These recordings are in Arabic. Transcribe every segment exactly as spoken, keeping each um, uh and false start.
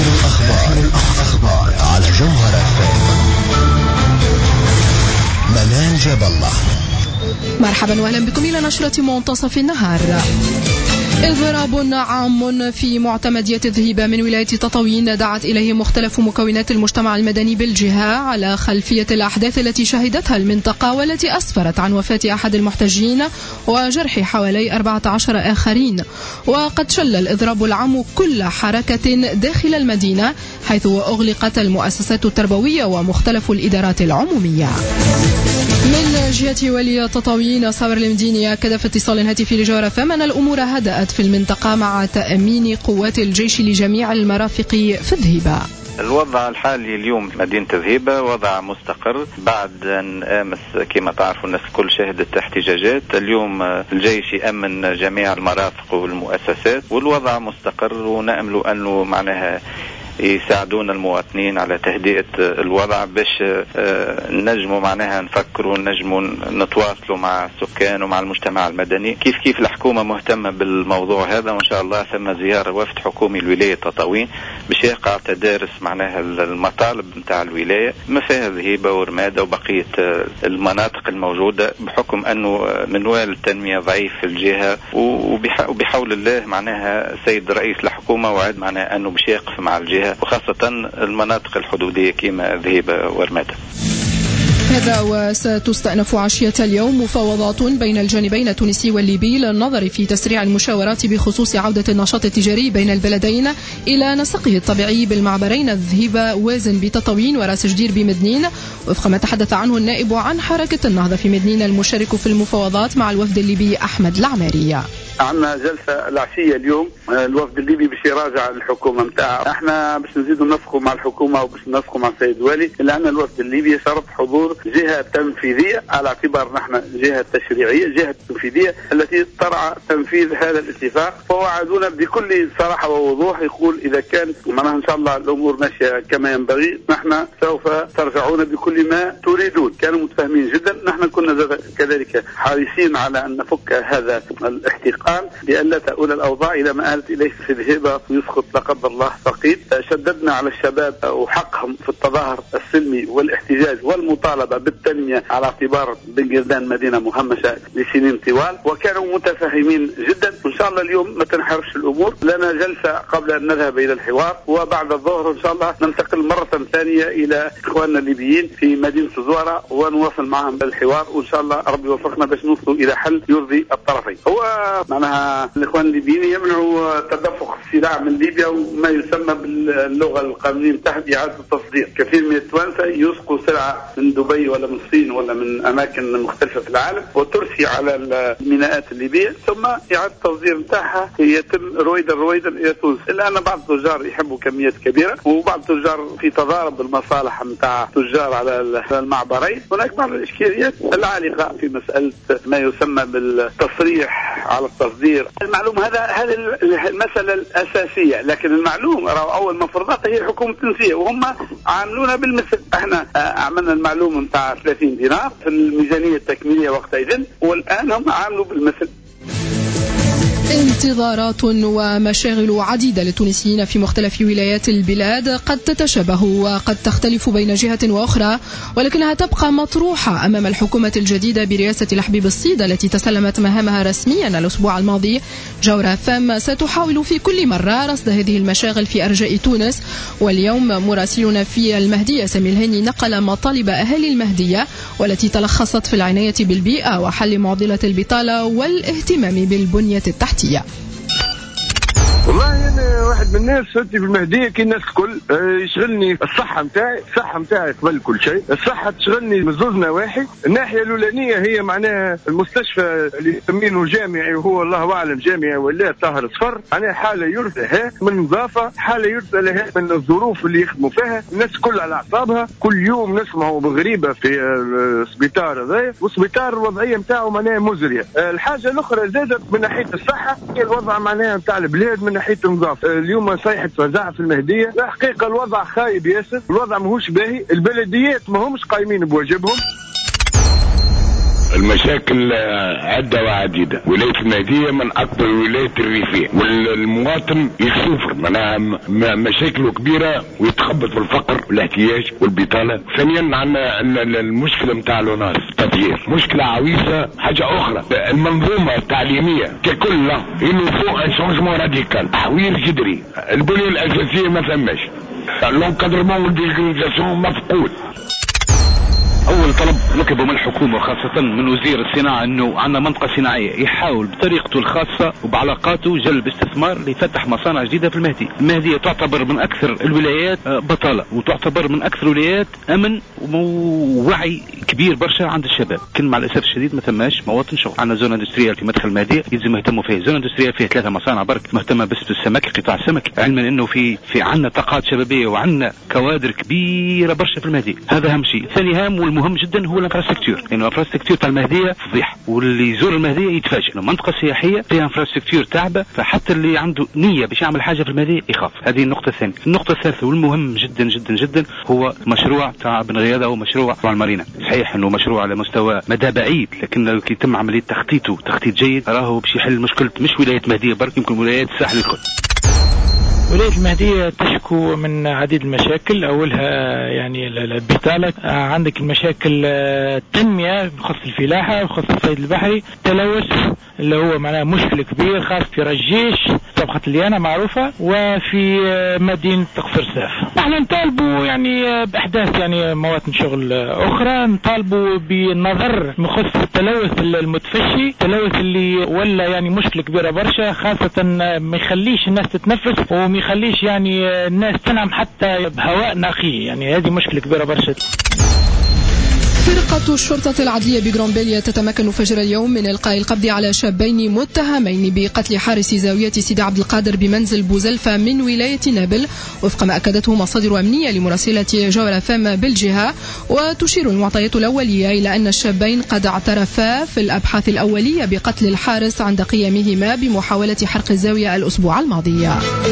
آخر الأخبار, الأخبار على جوهر أفهم. منال جاب الله. مرحبا واهلا بكم إلى نشرة منتصف النهار. إضراب عام في معتمدية ذهيبة من ولاية تطاوين دعت إليه مختلف مكونات المجتمع المدني بالجهة على خلفية الأحداث التي شهدتها المنطقة والتي أسفرت عن وفاة أحد المحتجين وجرح حوالي أربعة عشر آخرين. وقد شل الإضراب العام كل حركة داخل المدينة حيث أغلقت المؤسسات التربوية ومختلف الإدارات العمومية. من جهة ولي تطاوين صابر المديني أكد في اتصال هاتفي لجوهر أفهم أن الأمور هدأت في المنطقة مع تأمين قوات الجيش لجميع المرافق في ذهيبة. الوضع الحالي اليوم في مدينة ذهيبة وضع مستقر بعد أن أمس كما تعرفوا الناس كل شهدت احتجاجات. اليوم الجيش يأمن جميع المرافق والمؤسسات والوضع مستقر، ونأمل أنه معناها يساعدون المواطنين على تهدئة الوضع باش نجموا معناها نفكروا نجموا نتواصلوا مع السكان ومع المجتمع المدني. كيف كيف الحكومة مهتمة بالموضوع هذا، وإن شاء الله ثم زيارة وفد حكومي لولاية تطاوين باش يقع تدارس معناها المطالب نتاع الولاية ما فيها ذهيبة ورمادة وبقية المناطق الموجودة، بحكم أنه منوال التنمية ضعيف في الجهة، وبحول الله معناها السيد رئيس الحكومة وعد معناها أنه باش يقف مع الجهة وخاصة المناطق الحدودية كما ذهيبة ورمادة. هذا وستستأنف عشية اليوم مفاوضات بين الجانبين التونسي والليبي للنظر في تسريع المشاورات بخصوص عودة النشاط التجاري بين البلدين إلى نسقه الطبيعي بالمعبرين الذهيبة وازن بتطاوين وراس جدير بمدنين، وفق ما تحدث عنه النائب عن حركة النهضة في مدنين المشارك في المفاوضات مع الوفد الليبي أحمد العماري. عندنا جلسة العشية اليوم، الوفد الليبي باش يراجع الحكومة متاعه، احنا باش نزيدوا ننسقوا مع الحكومة وباش ننسقوا مع السيد الوالي، لأن الوفد الليبي شرط حضور جهة تنفيذية على اعتبار نحن جهة تشريعية، جهة تنفيذية التي ترعى تنفيذ هذا الاتفاق. فوعدونا بكل صراحة ووضوح، يقول إذا كان معناها إن شاء الله الأمور ماشية كما ينبغي نحن سوف ترجعون بكل ما تريدون. كانوا متفاهمين جدا، نحن كنا كذلك حريصين على أن نفك هذا الاحتقان لئلا تؤول الأوضاع إلى ما آلت إليه في ذهيبة ويسقط لا قدر الله فقيد. شددنا على الشباب وحقهم في التظاهر السلمي والاحتجاج والمطالبة بالتنمية على اعتبار بن قردان مدينة مهمشة لسنين طوال، وكانوا متفاهمين جدا. وإن شاء الله اليوم ما تنحرفش الأمور، لنا جلسة قبل أن نذهب إلى الحوار، وبعد الظهر إن شاء الله ننتقل مرة ثانية إلى إخواننا الليبيين في مدينة زوارة ونواصل معهم الحوار، وإن شاء الله ربي يوفقنا باش نوصلوا إلى حل يرضي الطرفين. هو معناها الإخوان الليبيين يمنعوا تدفق السلاح من ليبيا وما يسمى باللغة القانونية تحت إعادة التصدير. كثير من التوانسة يسقوا سلعة من دبي ولا من الصين ولا من أماكن مختلفة في العالم وترسي على الميناءات الليبية، ثم إعادة التصدير نتاعها يتم رويدا رويدا إلى تونس. إلا أن بعض التجار يحبوا كميات كبيرة، وبعض التجار في تضارب بالمصالح نتاع تجار على المعبرين. هناك بعض الإشكاليات العالقة في مسألة ما يسمى بالتصريح على التصدير. المعلوم هذا هذه المسألة الأساسية، لكن المعلوم أول مفروضات هي الحكومة التونسية وهم عاملونا بالمثل. احنا عملنا المعلوم بتاع ثلاثين دينار في الميزانية التكميلية وقتئذ، والآن هم عاملوا بالمثل. انتظارات ومشاغل عديدة للتونسيين في مختلف ولايات البلاد قد تتشابه وقد تختلف بين جهة وأخرى، ولكنها تبقى مطروحة أمام الحكومة الجديدة برئاسة الحبيب الصيد التي تسلمت مهامها رسميا الأسبوع الماضي. جوهر أفهم ستحاول في كل مرة رصد هذه المشاغل في أرجاء تونس، واليوم مراسلنا في المهدية سامي الهاني نقل مطالب أهالي المهدية والتي تلخصت في العناية بالبيئة وحل معضلة البطالة والاهتمام بالبنية التحتية. والله أنا واحد من الناس في المهدية كي الناس الكل يشغلني الصحة متاعي، الصحة متاعي قبل كل شيء، الصحة تشغلني من زوج نواحي. الناحية الأولانية هي معناها المستشفى اللي يسمينه جامعي وهو الله أعلم جامعي ولا طاهر صفر، معناها حالة يرثى لها من نظافة، حالة يرثى لها من الظروف اللي يخدموا فيها، الناس كل على أعصابها. كل يوم نسمعوا بغريبة في السبيطار هذا، والسبيطار الوضعية متاعه معناها مزرية. الحاجة الأخرى زادت من ناحية الصحة هي الوضع معناها متاع البلاد من ناحية النظافة. اليوم صيحة فزاعة في المهدية، لا حقيقة الوضع خايب ياسر، الوضع ماهوش باهي، البلديات ما همش قايمين بواجبهم. المشاكل عدة وعديدة. ولاية المهدية من أكبر الولايات الريفية، والمواطن يسوفر معناها مشاكله كبيرة ويتخبط في الفقر والاحتياج والبطالة. ثانيا عندنا المشكلة متاع لوناس التطهير، مشكلة عويصة. حاجة أخرى المنظومة التعليمية ككل لا إنه فوق ان شونجمون راديكال، تحوير جذري. البنية الأساسية ما ثماش، لونكادرمون والديجيتاليزاسيون مفقود. اول طلب نطلبه من الحكومه وخاصه من وزير الصناعه انه عندنا منطقه صناعيه يحاول بطريقته الخاصه وبعلاقاته جلب استثمار ليفتح مصانع جديده في المهدي. المهديه تعتبر من اكثر الولايات بطاله، وتعتبر من اكثر الولايات امن ووعي كبير برشا عند الشباب. لكن مع الاسف الشديد ما ثماش مواطن شغل. عندنا زون اندستريال في مدخل المهديه يلزم يهتموا فيها. زون اندستريال فيها ثلاثه مصانع برك مهتمه بس بالسمك، قطاع السمك، علما انه في في عندنا طاقات شبابيه وعندنا كوادر كبيره برشا في المهديه. هذا اهم شيء. ثاني هام والمهم جدا هو الانفراستركتور، لانه يعني الانفراستركتور تاع المهديه فضيحه، واللي يزور المهديه يتفاجئ انه منطقه سياحيه فيها انفراستركتور تعبه، فحتى اللي عنده نيه باش يعمل حاجه في المهديه يخاف. هذه النقطه الثانيه. النقطه الثالثه والمهم جدا جدا جدا هو مشروع تاع بن غياده ومشروع تاع المارينا. صحيح انه مشروع على مستوى مدى بعيد، لكن لو يتم عمليه تخطيطه تخطيط جيد راهو باش يحل مشكله مش ولايه المهديه برك، يمكن ولايات الساحل الكل. ولاية المهدية تشكو من عديد المشاكل، أولها يعني البطالة. عندك المشاكل التنمية بخصوص الفلاحة، بخصوص الصيد البحري، التلوث اللي هو معناه مشكلة كبير خاص في رجيش طبقة اليانة معروفة، وفي مدينة قصر ساف. احنا نطالبوا يعني بإحداث يعني مواطن شغل أخرى، نطالبوا بالنظر بخصوص التلوث المتفشي، التلوث اللي ولا يعني مشكلة كبيرة برشا، خاصة ما يخليش الناس تتنفس وما يخليش يعني الناس تنعم حتى بهواء نقي. يعني هذه مشكلة كبيرة برشا. فرقة الشرطة العدلية بجرامبيليا تتمكن فجر اليوم من إلقاء القبض على شابين متهمين بقتل حارس زاوية سيدي عبد القادر بمنزل بوزلفة من ولاية نابل، وفق ما أكدته مصادر أمنية لمراسلة جول فام بالجهة. وتشير المعطيات الأولية إلى أن الشابين قد اعترفا في الأبحاث الأولية بقتل الحارس عند قيامهما بمحاولة حرق الزاوية الأسبوع الماضي.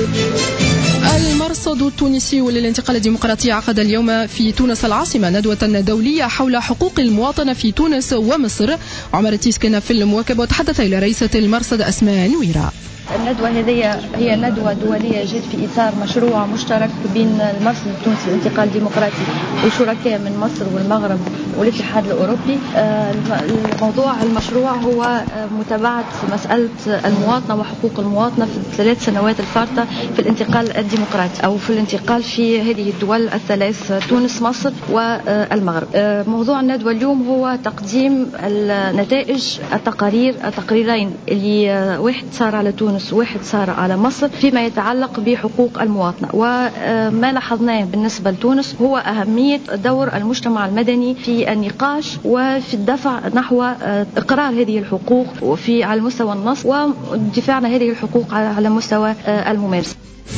المرصد التونسي للانتقال الديمقراطي عقد اليوم في تونس العاصمة ندوة دولية حول حقوق المواطنة في تونس ومصر. عمر التيسكن في المواكبة وتحدث إلى رئيسة المرصد أسماء نويرة. الندوة هذه هي ندوة دولية جت في إطار مشروع مشترك بين المرصد التونسي للانتقال الديمقراطي وشركاء من مصر والمغرب والاتحاد الأوروبي. الموضوع المشروع هو متابعة مسألة المواطنة وحقوق المواطنة في الثلاث سنوات الفارطة في الانتقال الديمقراطي أو في الانتقال في هذه الدول الثلاث، تونس مصر والمغرب. موضوع الندوة اليوم هو تقديم النتائج التقارير التقريرين اللي واحد صار على تونس واحد صار على مصر فيما يتعلق بحقوق المواطنة. وما لاحظناه بالنسبة لتونس هو أهمية دور المجتمع المدني في النقاش وفي الدفع نحو إقرار هذه الحقوق وفي على مستوى النص، ودفاعنا هذه الحقوق على مستوى الممارسة.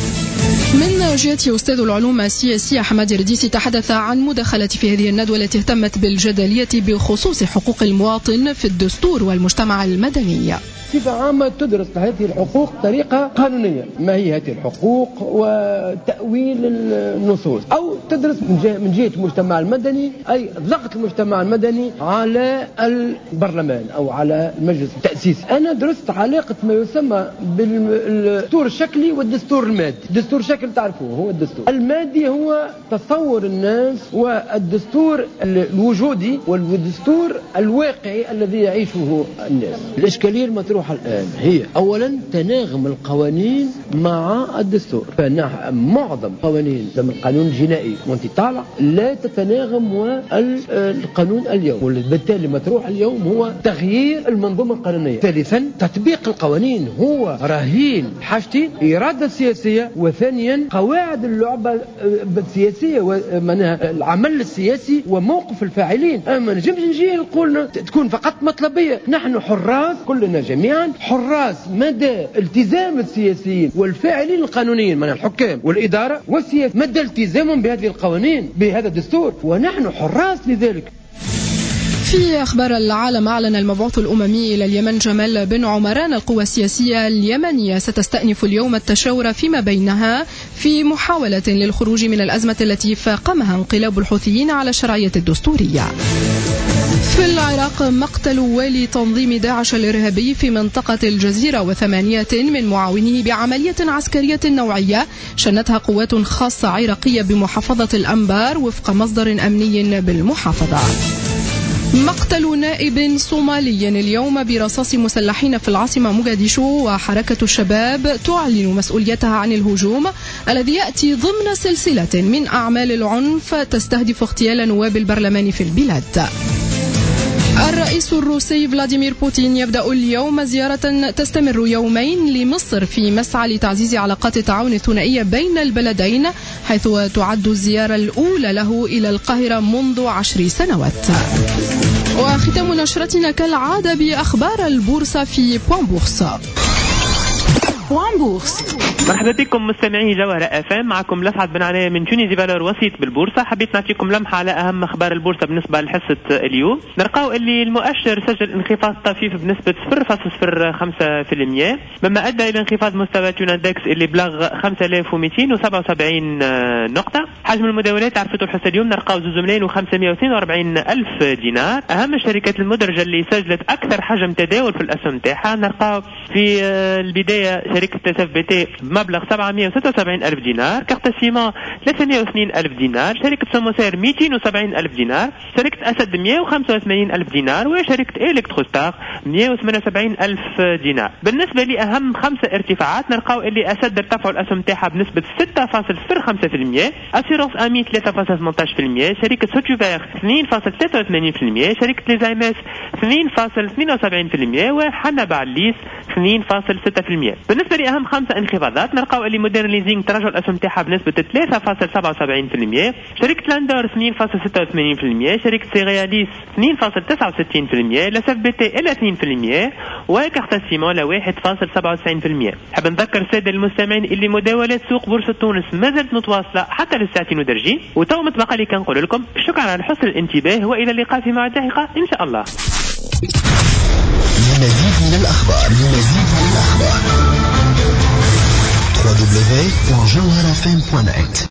من جهة أستاذ العلوم السياسية حماد الرديسي تحدث عن مداخلة في هذه الندوة التي اهتمت بالجدلية بخصوص حقوق المواطن في الدستور والمجتمع المدني. بصفة عامة تدرس هذه الحقوق بطريقة قانونية، ما هي هذه الحقوق وتأويل النصوص، أو تدرس من جهة, من جهة المجتمع المدني، أي ضغط المجتمع المدني على البرلمان أو على المجلس التأسيسي. أنا درست علاقة ما يسمى بالدستور الشكلي والدستور المادي. الدستور الشكلي تعرفوه هو الدستور المادي، هو تصور الناس، والدستور الوجودي والدستور الواقعي الذي يعيشه الناس. الإشكالية المطروحة الآن هي أولا تناغم القوانين مع الدستور. فمعظم قوانين زي القانون الجنائي وانت طالع لا تتناغم والقانون اليوم، وبالتالي مطروح اليوم هو تغيير المنظومة القانونية. ثالثا تطبيق القوانين هو رهين حاجتين: إرادة سياسية، وثانيا قواعد اللعبة السياسية ومنها العمل السياسي وموقف الفاعلين. أما نجمش نجي نقول تكون فقط مطلبية. نحن حراس كلنا جميعا حراس مدى التزام السياسيين والفاعلين القانونيين من الحكام والإدارة والسياسة، مدى التزامهم بهذه القوانين بهذا الدستور، ونحن حراس لذلك. في أخبار العالم، أعلن المبعوث الأممي إلى اليمن جمال بن عمران القوى السياسية اليمنية ستستأنف اليوم التشاور فيما بينها في محاولة للخروج من الأزمة التي فاقمها انقلاب الحوثيين على الشرعية الدستورية. في العراق مقتل والي تنظيم داعش الإرهابي في منطقة الجزيرة وثمانية من معاونيه بعملية عسكرية نوعية شنتها قوات خاصة عراقية بمحافظة الأنبار وفق مصدر أمني بالمحافظة. مقتل نائب صومالي اليوم برصاص مسلحين في العاصمة موغاديشو، وحركة الشباب تعلن مسؤوليتها عن الهجوم الذي يأتي ضمن سلسلة من أعمال العنف تستهدف اغتيال نواب البرلمان في البلاد. الرئيس الروسي فلاديمير بوتين يبدأ اليوم زيارة تستمر يومين لمصر في مسعى لتعزيز علاقات التعاون الثنائية بين البلدين، حيث تعد الزيارة الأولى له إلى القاهرة منذ عشر سنوات. وختام نشرتنا كالعادة بأخبار البورصة في بوان بورصة. بوان بورصة. مرحبا بكم مستمعي جوهرة اف ام، معكم لسعد بن عناية من تونيزي فالور وسيط بالبورصة. حبيت نعطيكم لمحة على أهم أخبار البورصة بالنسبة لحصة اليوم. نلقاو اللي المؤشر سجل انخفاض طفيف بنسبة صفر فاصلة صفر خمسة بالمئة، مما أدى إلى انخفاض مستوى توناندكس اللي بلغ خمسة آلاف ومئتين وسبعة وسبعين نقطة. حجم المداولات عرفتوا الحصة اليوم نلقاو زوز ملايين وخمسمائة واثنين وأربعين ألف دينار. أهم الشركات المدرجة اللي سجلت أكثر حجم تداول في الأسهم تاعها نلقاو في البداية شركة تسف بي تي بمبلغ سبعمائة وستة وسبعين ألف دينار، كارتا سيما ثلاثمائة واثنين ألف دينار، شركة سموسير مئتين وسبعين ألف دينار، شركة أسد مئة وخمسة وثمانين ألف دينار، وشركة إلكتروستار مئة وثمانية وسبعين ألف دينار. بالنسبة لأهم خمسة ارتفاعات نلقاو اللي أسد ارتفعوا الأسهم تاعها بنسبة ستة فاصلة صفر خمسة بالمئة، أسيرونس أمي ثلاثة فاصلة ثمانية عشر بالمئة، شركة سوتوفير اثنين فاصلة ثلاثة وثمانين بالمئة، شركة ليزايماس اثنين فاصلة اثنين وسبعين بالمئة، وحنا بعليس اثنين فاصلة ستة بالمئة. بالنسبة لأهم خمسة انخفاضات نلقاو اللي مودرن ليزينغ تراجع الأسهم تاعها بنسبة ثلاثة فاصلة سبعة وسبعين بالمئة، شركة لاندور اثنين فاصلة ستة وثمانين بالمئة، شركة سيرياليس اثنين فاصلة تسعة وستين بالمئة، لسف بي تي إلى اثنين بالمئة، وكارتا سيمون ل واحد فاصلة سبعة وتسعين بالمئة. حاب نذكر السادة المستمعين اللي مداولات سوق بورصة تونس ما زالت متواصلة حتى للساعتين ودرجين، وتو متبقى لي كنقول لكم شكرا على حسن الانتباه، وإلى اللقاء في موعد لاحقة إن شاء الله. لمزيد من الأخبار لمزيد من الأخبار دبليو دبليو دبليو دوت جوهرة إف إم دوت نت